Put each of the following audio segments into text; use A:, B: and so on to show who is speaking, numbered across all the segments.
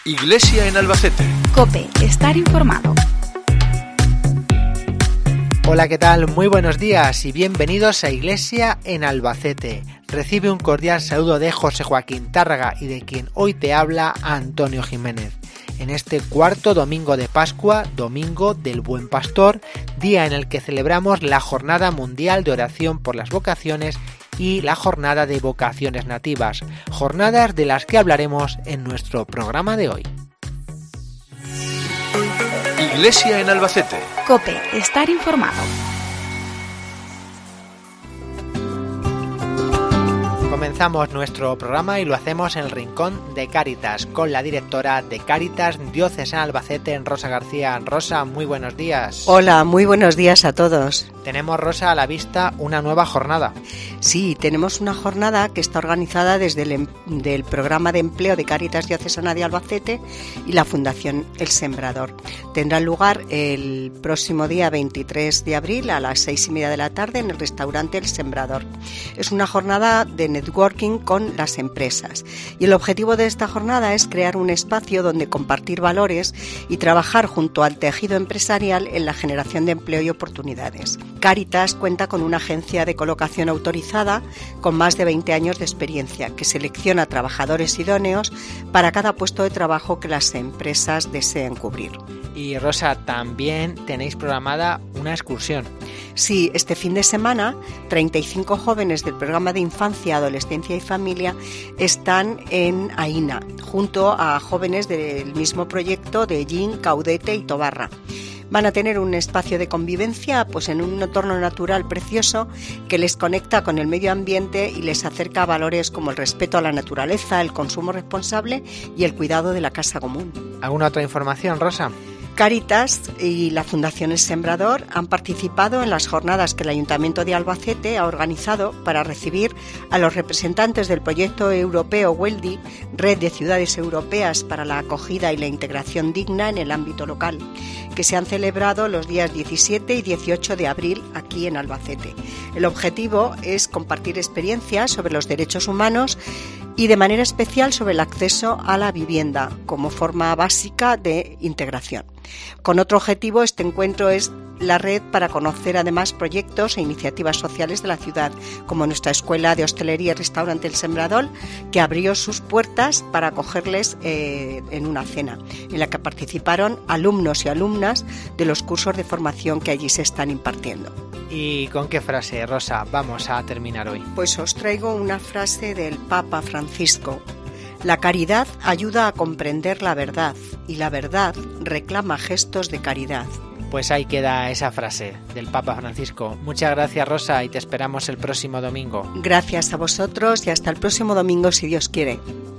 A: Iglesia en Albacete.
B: COPE, estar informado.
C: Hola, ¿qué tal? Muy buenos días y bienvenidos a Iglesia en Albacete. Recibe un cordial saludo de José Joaquín Tárraga y de quien hoy te habla Antonio Jiménez. En este cuarto domingo de Pascua, Domingo del Buen Pastor, día en el que celebramos la Jornada Mundial de Oración por las Vocaciones y la Jornada de Vocaciones Nativas, jornadas de las que hablaremos en nuestro programa de hoy.
A: Iglesia en Albacete.
B: COPE, estar informado.
C: Comenzamos nuestro programa y lo hacemos en el Rincón de Cáritas, con la directora de Cáritas Diocesana Albacete, Rosa García. Rosa, muy buenos días.
D: Hola, muy buenos días a todos.
C: Tenemos, Rosa, a la vista una nueva jornada.
D: Sí, tenemos una jornada que está organizada desde del Programa de Empleo de Cáritas Diocesana de Albacete y la Fundación El Sembrador. Tendrá lugar el próximo día 23 de abril a las 6:30 de la tarde en el restaurante El Sembrador. Es una jornada de networking con las empresas y el objetivo de esta jornada es crear un espacio donde compartir valores y trabajar junto al tejido empresarial en la generación de empleo y oportunidades. Cáritas cuenta con una agencia de colocación autorizada con más de 20 años de experiencia que selecciona trabajadores idóneos para cada puesto de trabajo que las empresas deseen cubrir.
C: Y Rosa, también tenéis programada una excursión.
D: Sí, este fin de semana 35 jóvenes del programa de Infancia, Adolescencia y Familia están en Aína, junto a jóvenes del mismo proyecto de Ellín, Caudete y Tobarra. Van a tener un espacio de convivencia pues en un entorno natural precioso que les conecta con el medio ambiente y les acerca a valores como el respeto a la naturaleza, el consumo responsable y el cuidado de la casa común.
C: ¿Alguna otra información, Rosa?
D: Cáritas y la Fundación El Sembrador han participado en las jornadas que el Ayuntamiento de Albacete ha organizado para recibir a los representantes del proyecto europeo WELDI, Red de Ciudades Europeas para la Acogida y la Integración Digna en el ámbito local, que se han celebrado los días 17 y 18 de abril aquí en Albacete. El objetivo es compartir experiencias sobre los derechos humanos y de manera especial sobre el acceso a la vivienda como forma básica de integración. Con otro objetivo, este encuentro es la red para conocer además proyectos e iniciativas sociales de la ciudad, como nuestra Escuela de Hostelería y Restaurante El Sembrador, que abrió sus puertas para acogerles en una cena, en la que participaron alumnos y alumnas de los cursos de formación que allí se están impartiendo.
C: ¿Y con qué frase, Rosa, vamos a terminar hoy?
D: Pues os traigo una frase del Papa Francisco. La caridad ayuda a comprender la verdad y la verdad reclama gestos de caridad.
C: Pues ahí queda esa frase del Papa Francisco. Muchas gracias, Rosa, y te esperamos el próximo domingo.
D: Gracias a vosotros y hasta el próximo domingo, si Dios quiere.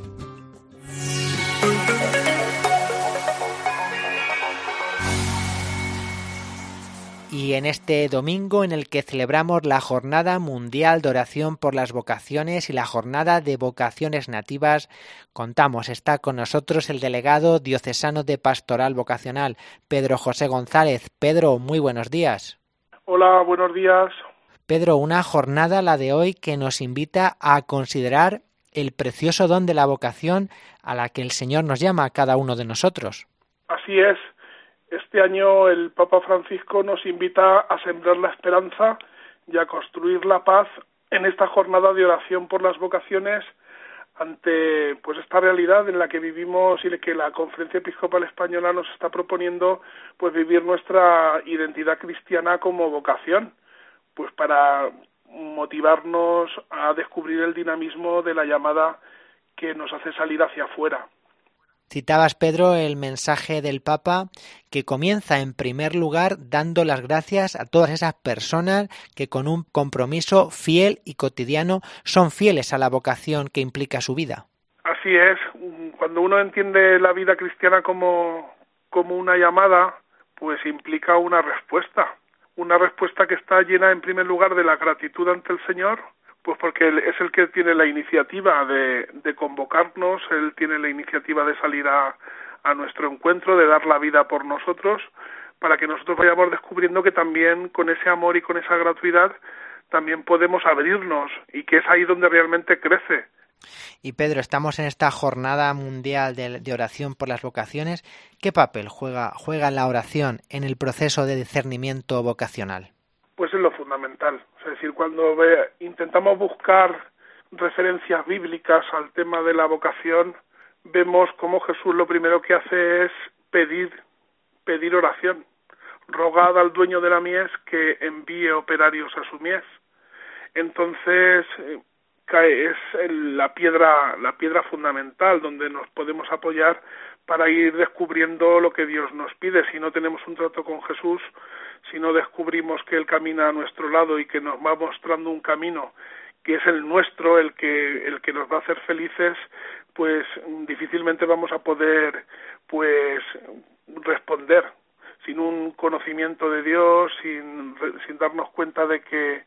C: Y en este domingo en el que celebramos la Jornada Mundial de Oración por las Vocaciones y la Jornada de Vocaciones Nativas, está con nosotros el delegado diocesano de Pastoral Vocacional, Pedro José González. Pedro, muy buenos días.
E: Hola, buenos días.
C: Pedro, una jornada, la de hoy, que nos invita a considerar el precioso don de la vocación a la que el Señor nos llama a cada uno de nosotros.
E: Así es. Este año el Papa Francisco nos invita a sembrar la esperanza y a construir la paz en esta jornada de oración por las vocaciones ante pues esta realidad en la que vivimos y que la Conferencia Episcopal Española nos está proponiendo pues vivir nuestra identidad cristiana como vocación, pues para motivarnos a descubrir el dinamismo de la llamada que nos hace salir hacia afuera.
C: Citabas, Pedro, el mensaje del Papa que comienza en primer lugar dando las gracias a todas esas personas que con un compromiso fiel y cotidiano son fieles a la vocación que implica su vida.
E: Así es, cuando uno entiende la vida cristiana como una llamada, pues implica una respuesta que está llena en primer lugar de la gratitud ante el Señor, pues porque Él es el que tiene la iniciativa de convocarnos, Él tiene la iniciativa de salir a nuestro encuentro, de dar la vida por nosotros, para que nosotros vayamos descubriendo que también con ese amor y con esa gratuidad también podemos abrirnos, y que es ahí donde realmente crece
C: Y Pedro, estamos en esta jornada mundial de oración por las vocaciones. ¿Qué papel juega la oración en el proceso de discernimiento vocacional?
E: Pues es lo fundamental. Es decir, cuando intentamos buscar referencias bíblicas al tema de la vocación, vemos cómo Jesús lo primero que hace es pedir oración. Rogad al dueño de la mies que envíe operarios a su mies. Entonces es la piedra fundamental donde nos podemos apoyar para ir descubriendo lo que Dios nos pide. Si no tenemos un trato con Jesús, si no descubrimos que Él camina a nuestro lado y que nos va mostrando un camino que es el nuestro, el que nos va a hacer felices, pues difícilmente vamos a poder pues responder sin un conocimiento de Dios, sin darnos cuenta de que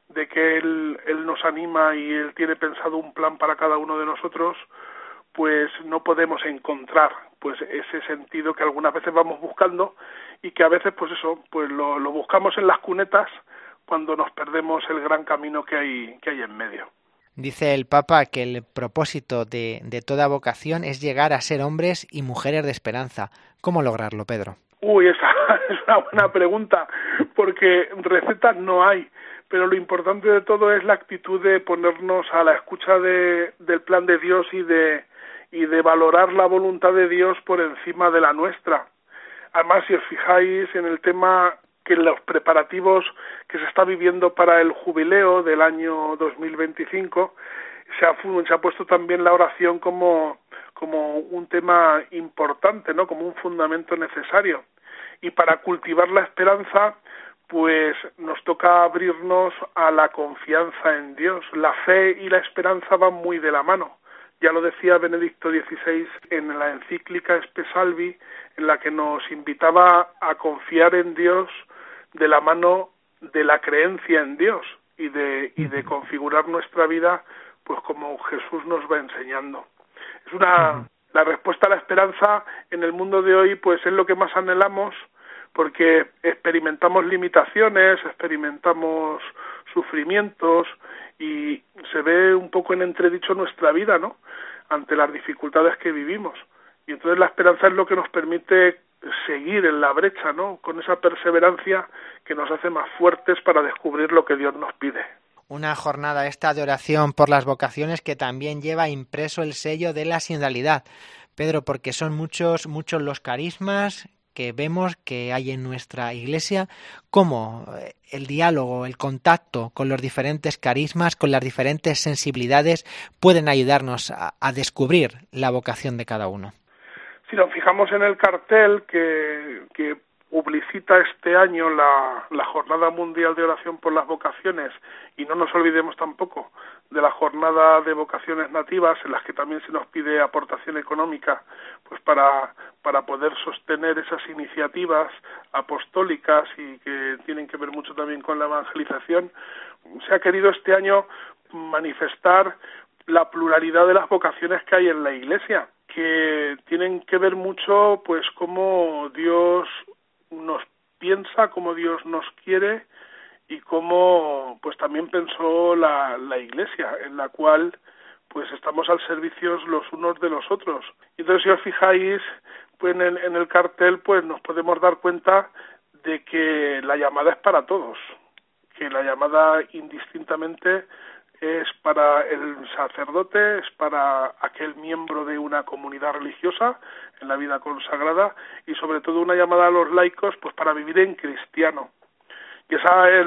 E: Él nos anima y Él tiene pensado un plan para cada uno de nosotros, pues no podemos encontrar pues ese sentido que algunas veces vamos buscando y que a veces pues lo buscamos en las cunetas cuando nos perdemos el gran camino que hay en medio.
C: Dice el Papa que el propósito de toda vocación es llegar a ser hombres y mujeres de esperanza. ¿Cómo lograrlo, Pedro?
E: Esa es una buena pregunta, porque recetas no hay, pero lo importante de todo es la actitud de ponernos a la escucha del plan de Dios y de valorar la voluntad de Dios por encima de la nuestra. Además, si os fijáis en el tema que los preparativos que se está viviendo para el jubileo del año 2025, se ha puesto también la oración como un tema importante, ¿no? Como un fundamento necesario. Y para cultivar la esperanza, pues nos toca abrirnos a la confianza en Dios. La fe y la esperanza van muy de la mano. Ya lo decía Benedicto XVI en la encíclica Spe Salvi, en la que nos invitaba a confiar en Dios de la mano de la creencia en Dios y de configurar nuestra vida pues como Jesús nos va enseñando. La respuesta a la esperanza en el mundo de hoy pues es lo que más anhelamos, porque experimentamos limitaciones, experimentamos sufrimientos y se ve un poco en entredicho nuestra vida, ¿no?, ante las dificultades que vivimos. Y entonces la esperanza es lo que nos permite seguir en la brecha, ¿no?, con esa perseverancia que nos hace más fuertes para descubrir lo que Dios nos pide.
C: Una jornada esta de oración por las vocaciones que también lleva impreso el sello de la sinodalidad. Pedro, porque son muchos los carismas que vemos que hay en nuestra Iglesia, cómo el diálogo, el contacto con los diferentes carismas, con las diferentes sensibilidades, pueden ayudarnos a descubrir la vocación de cada uno.
E: Si nos fijamos en el cartel que publicita este año la Jornada Mundial de Oración por las Vocaciones, y no nos olvidemos tampoco de la Jornada de Vocaciones Nativas, en las que también se nos pide aportación económica pues para poder sostener esas iniciativas apostólicas y que tienen que ver mucho también con la evangelización. Se ha querido este año manifestar la pluralidad de las vocaciones que hay en la Iglesia, que tienen que ver mucho pues cómo Dios nos piensa, cómo Dios nos quiere y cómo pues también pensó la Iglesia, en la cual pues estamos al servicio los unos de los otros. Y entonces, si os fijáis pues en el cartel, pues nos podemos dar cuenta de que la llamada es para todos, que la llamada indistintamente es para el sacerdote, es para aquel miembro de una comunidad religiosa en la vida consagrada, y sobre todo una llamada a los laicos pues para vivir en cristiano. Y esa es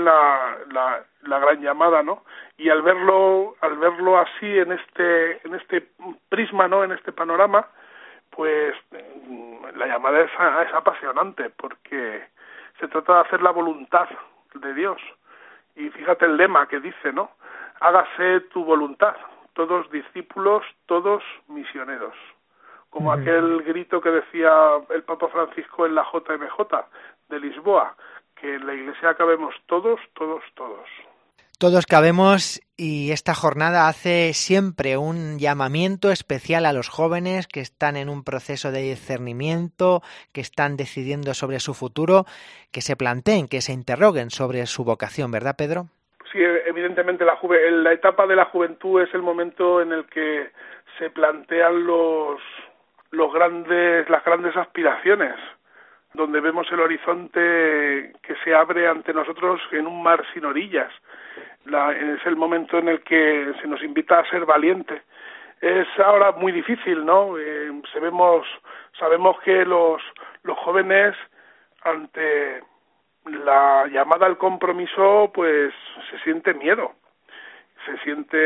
E: la gran llamada, ¿no? Y al verlo así en este prisma, ¿no?, en este panorama, pues la llamada es apasionante, porque se trata de hacer la voluntad de Dios. Y fíjate el lema que dice, ¿no?, hágase tu voluntad, todos discípulos, todos misioneros. Como aquel grito que decía el Papa Francisco en la JMJ de Lisboa, que en la Iglesia cabemos todos, todos, todos.
C: Todos cabemos, y esta jornada hace siempre un llamamiento especial a los jóvenes que están en un proceso de discernimiento, que están decidiendo sobre su futuro, que se planteen, que se interroguen sobre su vocación, ¿verdad, Pedro?
E: Sí, evidentemente evidentemente la etapa de la juventud es el momento en el que se plantean las grandes aspiraciones, donde vemos el horizonte que se abre ante nosotros en un mar sin orillas. Es el momento en el que se nos invita a ser valientes. Es ahora muy difícil, ¿no? Sabemos que los jóvenes, ante la llamada al compromiso, pues se siente miedo, se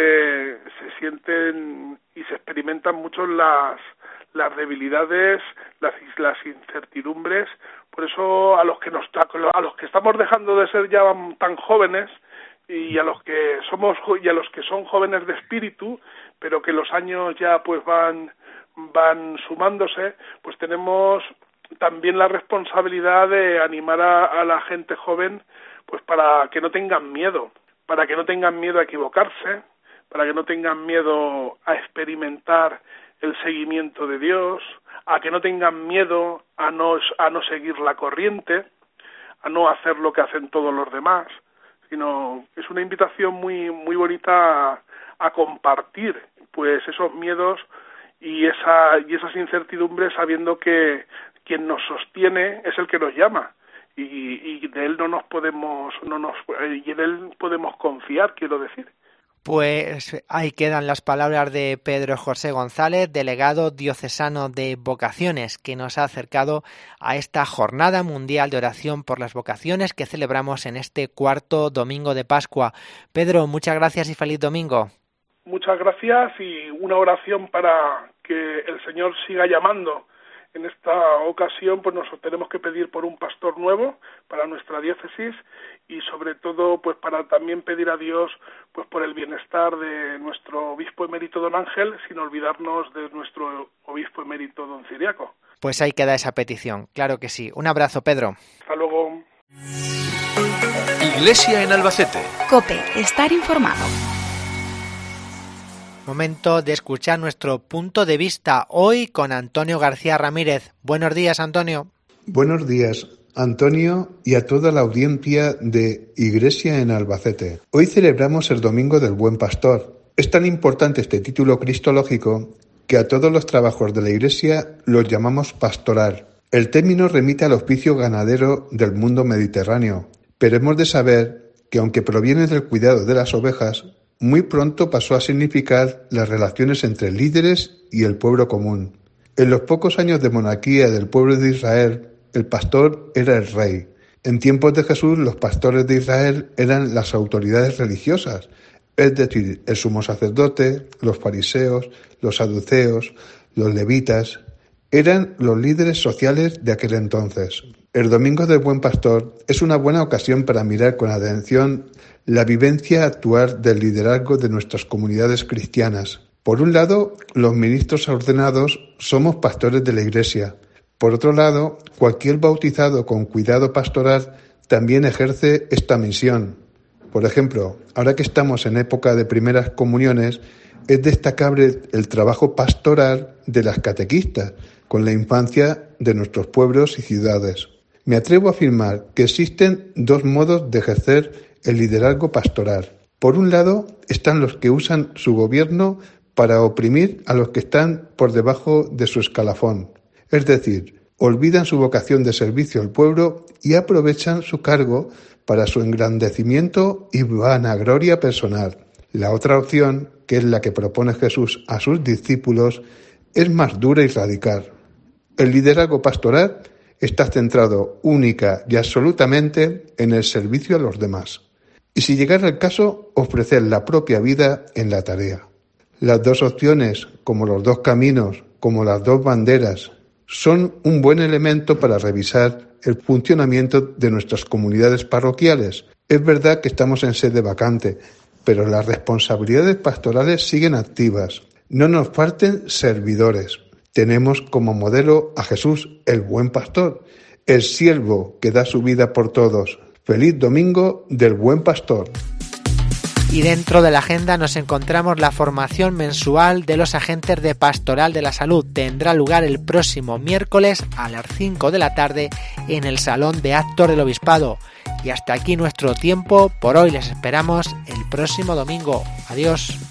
E: sienten y se experimentan mucho las debilidades, las incertidumbres. Por eso a los que estamos dejando de ser ya tan jóvenes y a los que son jóvenes de espíritu, pero que los años ya pues van sumándose, pues tenemos también la responsabilidad de animar a la gente joven, pues para que no tengan miedo a equivocarse, para que no tengan miedo a experimentar el seguimiento de Dios, a que no tengan miedo a no seguir la corriente, a no hacer lo que hacen todos los demás, sino es una invitación muy muy bonita a compartir pues esos miedos y esas incertidumbres, sabiendo que quien nos sostiene es el que nos llama y de él y en él podemos confiar, quiero decir.
C: Pues ahí quedan las palabras de Pedro José González, delegado diocesano de vocaciones, que nos ha acercado a esta Jornada Mundial de Oración por las Vocaciones que celebramos en este cuarto domingo de Pascua. Pedro, muchas gracias y feliz domingo.
E: Muchas gracias y una oración para que el Señor siga llamando. En esta ocasión pues nos tenemos que pedir por un pastor nuevo para nuestra diócesis y sobre todo pues para también pedir a Dios pues por el bienestar de nuestro obispo emérito don Ángel, sin olvidarnos de nuestro obispo emérito don Ciriaco.
C: Pues ahí queda esa petición, claro que sí. Un abrazo, Pedro.
E: Hasta luego.
A: Iglesia en Albacete.
B: COPE, estar informado.
C: Momento de escuchar nuestro punto de vista hoy con Antonio García Ramírez. Buenos días, Antonio.
F: Buenos días, Antonio, y a toda la audiencia de Iglesia en Albacete. Hoy celebramos el Domingo del Buen Pastor. Es tan importante este título cristológico que a todos los trabajos de la Iglesia los llamamos pastoral. El término remite al oficio ganadero del mundo mediterráneo, pero hemos de saber que aunque proviene del cuidado de las ovejas, muy pronto pasó a significar las relaciones entre líderes y el pueblo común. En los pocos años de monarquía del pueblo de Israel, el pastor era el rey. En tiempos de Jesús, los pastores de Israel eran las autoridades religiosas, es decir, el sumo sacerdote, los fariseos, los saduceos, los levitas. Eran los líderes sociales de aquel entonces. El Domingo del Buen Pastor es una buena ocasión para mirar con atención la vivencia actual del liderazgo de nuestras comunidades cristianas. Por un lado, los ministros ordenados somos pastores de la Iglesia. Por otro lado, cualquier bautizado con cuidado pastoral también ejerce esta misión. Por ejemplo, ahora que estamos en época de primeras comuniones, es destacable el trabajo pastoral de las catequistas con la infancia de nuestros pueblos y ciudades. Me atrevo a afirmar que existen dos modos de ejercer el liderazgo pastoral. Por un lado, están los que usan su gobierno para oprimir a los que están por debajo de su escalafón. Es decir, olvidan su vocación de servicio al pueblo y aprovechan su cargo para su engrandecimiento y vanagloria personal. La otra opción, que es la que propone Jesús a sus discípulos, es más dura y radical. El liderazgo pastoral está centrado única y absolutamente en el servicio a los demás. Y si llegara el caso, ofrecer la propia vida en la tarea. Las dos opciones, como los dos caminos, como las dos banderas, son un buen elemento para revisar el funcionamiento de nuestras comunidades parroquiales. Es verdad que estamos en sede vacante, pero las responsabilidades pastorales siguen activas. No nos falten servidores. Tenemos como modelo a Jesús, el buen pastor, el siervo que da su vida por todos. Feliz Domingo del Buen Pastor.
C: Y dentro de la agenda nos encontramos la formación mensual de los agentes de Pastoral de la Salud. Tendrá lugar el próximo miércoles a las 5 de la tarde en el Salón de Actos del Obispado. Y hasta aquí nuestro tiempo por hoy. Les esperamos el próximo domingo. Adiós.